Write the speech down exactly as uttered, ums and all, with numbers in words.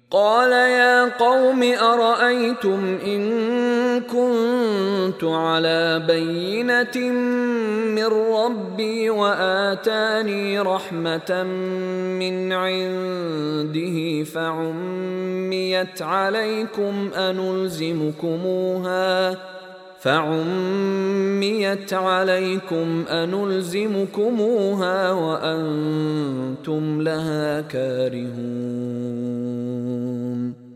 قال يا قوم أرأيتم إن كنت على بينة من ربي وآتاني رحمة من عنده فعميت عليكم أنلزمكموها فعميت عليكم أنلزمكموها وأنتم لها كارهون